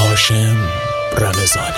هاشم رمضانی.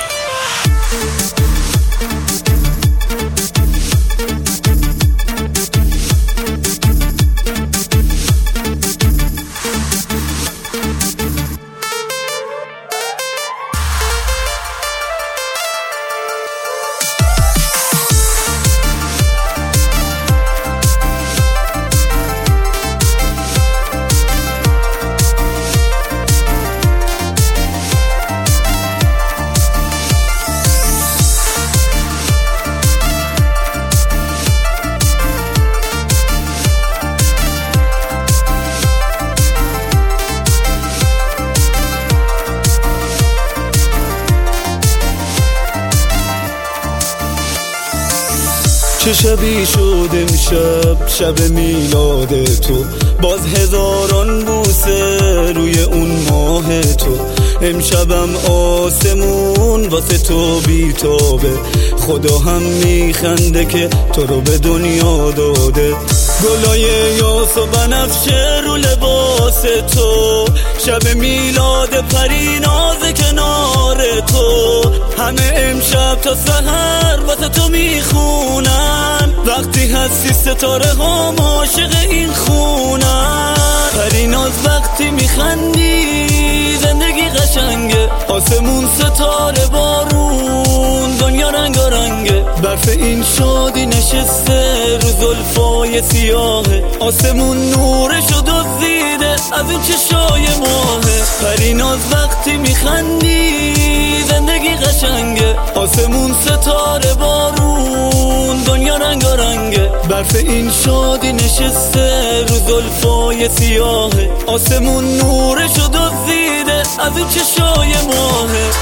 چه شبی شد امشب، شب میلاد تو، باز هزاران بوسه روی اون ماه تو. امشبم آسمون واسه تو بیتابه، خدا هم میخنده که تو رو به دنیا داده. گلای یاس و بنفشه رو لباس تو، شب میلاد پریناز کنار تو. همه امشب تا سحر واسه تو میخونن، وقتی هستی ستاره ها عاشق این خونن. پریناز وقتی میخندی زندگی قشنگه، آسمون ستاره بارون دنیا رنگارنگه. برف این شادی نشسته رو زلفای سیاهه، آسمون نورشو دزدیده از این چشای ماهه. پریناز وقتی میخندی زندگی قشنگه، آسمون ستاره بارون دنیا رنگارنگه. برف این شادی نشسته رو زلفای سیاهه، آسمون نورشو دزدیده از این چشای ماهه.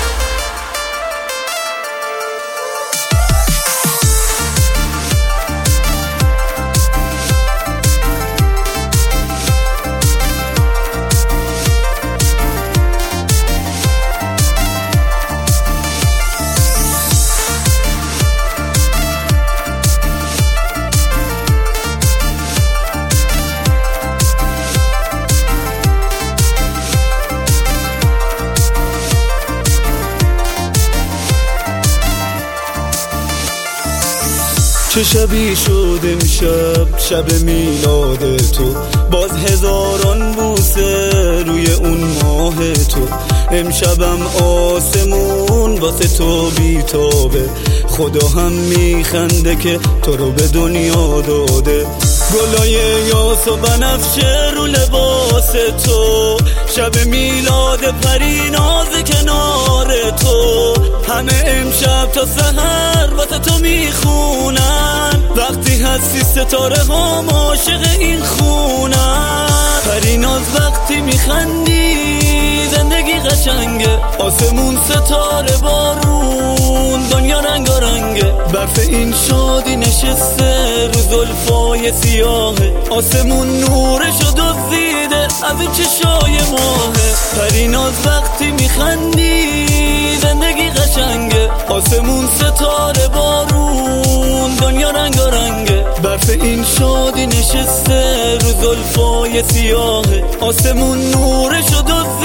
چه شبی شد امشب، شب میلاد تو، باز هزاران بوسه روی اون ماه تو. امشبم آسمون واسه تو بیتابه، خدا هم میخنده که تو رو به دنیا داده. گلای یاس و بنفشه رو لباس تو، شب میلاد پریناز کنار تو. همه امشب تا سحر واسه تو میخونن، وقتی هستی ستاره ها عاشق این خونن. پریناز وقتی میخندی زندگی قشنگه، آسمون ستاره بارون دنیا رنگارنگه. برف این شادی نشسته رو زلفای سیاهه، آسمون نورشو دزدیده از این چشای ماهه. پریناز وقتی میخندی زندگی قشنگه، آسمون ستاره بارون دنیا رنگارنگه. برف این شادی نشسته رو زلفای سیاهه، آسمون نورشو دزدیده